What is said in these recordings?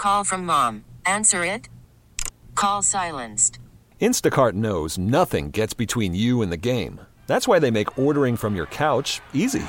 Call from mom. Answer it. Call silenced. Instacart knows nothing gets between you and the game. That's why they make ordering from your couch easy.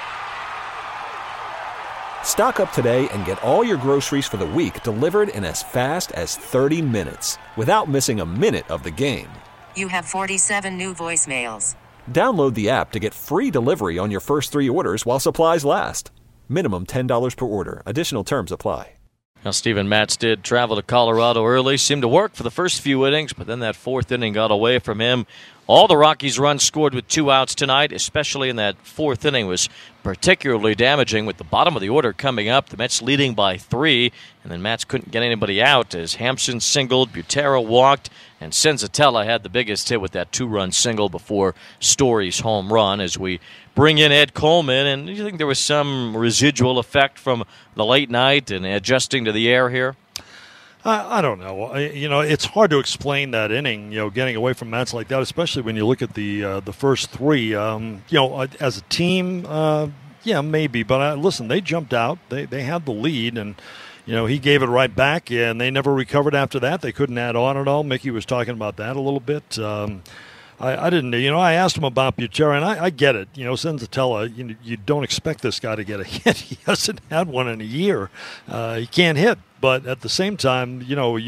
Stock up today and get all your groceries for the week delivered in as fast as 30 minutes without missing a minute of the game. You have 47 new voicemails. Download the app to get free delivery on your first 3 orders while supplies last. Minimum $10 per order. Additional terms apply. Now, Steven Matz did travel to Colorado early, seemed to work for the first few innings, but then that fourth inning got away from him. All the Rockies' runs scored with 2 outs tonight, especially in that fourth inning, was particularly damaging with the bottom of the order coming up. The Mets leading by 3, and then Matz couldn't get anybody out as Hampson singled, Butera walked, and Senzatella had the biggest hit with that 2-run single before Story's home run. As we bring in Ed Coleman, and do you think there was some residual effect from the late night and adjusting to the air here? I don't know. It's hard to explain that inning, getting away from Matz like that, especially when you look at the first 3. As a team, maybe. But listen, they jumped out. They had the lead, and he gave it right back, and they never recovered after that. They couldn't add on at all. Mickey was talking about that a little bit. I didn't, I asked him about Butera, and I get it. Senzatella, you don't expect this guy to get a hit. He hasn't had one in a year. He can't hit. But at the same time,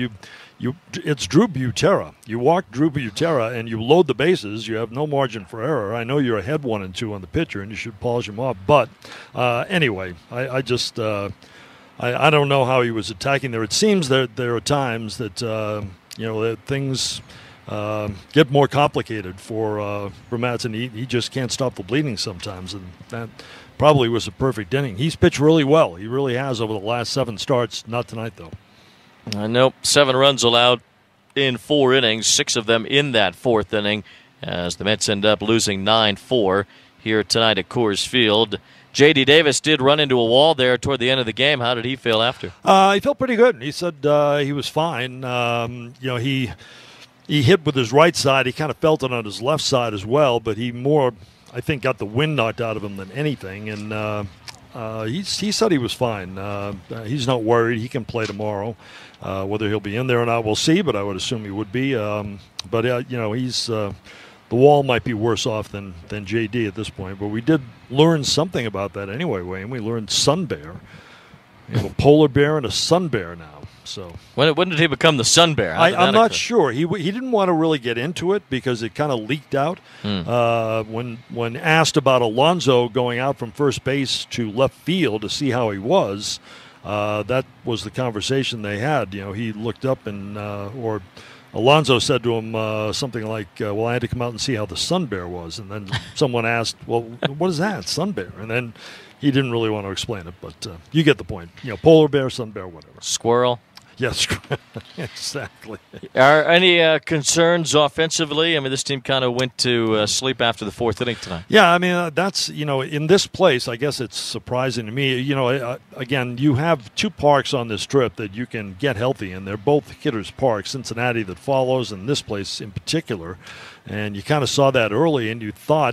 it's Drew Butera. You walk Drew Butera and you load the bases. You have no margin for error. I know you're ahead 1-2 on the pitcher, and you should polish him off. But anyway, I just I don't know how he was attacking there. It seems that there are times that that things get more complicated for Matz, and he just can't stop the bleeding sometimes, and that probably was a perfect inning. He's pitched really well. He really has over the last 7 starts. Not tonight, though. Nope. 7 runs allowed in 4 innings, 6 of them in that fourth inning, as the Mets end up losing 9-4 here tonight at Coors Field. J.D. Davis did run into a wall there toward the end of the game. How did he feel after? He felt pretty good. He said he was fine. He hit with his right side. He kind of felt it on his left side as well, but he more, I think, got the wind knocked out of him than anything. And he said he was fine. He's not worried. He can play tomorrow. Whether he'll be in there or not, we'll see, but I would assume he would be. He's the wall might be worse off than J.D. at this point. But we did learn something about that anyway, Wayne. We learned sun bear. We have a polar bear and a sun bear now. So when did he become the sun bear? I'm not sure. He didn't want to really get into it because it kind of leaked out. When asked about Alonso going out from first base to left field to see how he was, that was the conversation they had. He looked up and or Alonso said to him something like, well, I had to come out and see how the sun bear was. And then someone asked, well, what is that, sun bear? And then he didn't really want to explain it, but you get the point. Polar bear, sun bear, whatever. Squirrel? Yes, exactly. Are any concerns offensively? I mean, this team kind of went to sleep after the fourth inning tonight. Yeah, I mean, that's, in this place, I guess it's surprising to me. Again, you have 2 parks on this trip that you can get healthy in. They're both hitters' parks, Cincinnati that follows, and this place in particular. And you kind of saw that early, and you thought,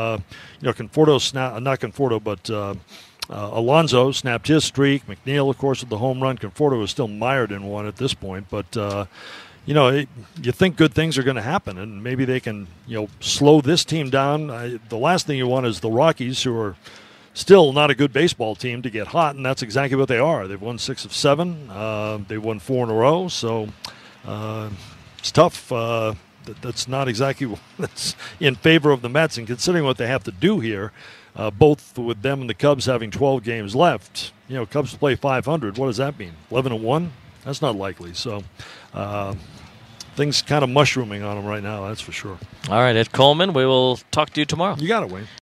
Alonso snapped his streak. McNeil, of course, with the home run. Conforto is still mired in one at this point. But, you think good things are going to happen, and maybe they can, slow this team down. The last thing you want is the Rockies, who are still not a good baseball team, to get hot, and that's exactly what they are. They've won 6 of 7. They've won 4 in a row, so it's tough. That's not exactly that's in favor of the Mets, and considering what they have to do here, both with them and the Cubs having 12 games left, Cubs play 500. What does that mean? 11-1? That's not likely. So things kind of mushrooming on them right now, that's for sure. All right, Ed Coleman, we will talk to you tomorrow. You got it, Wayne.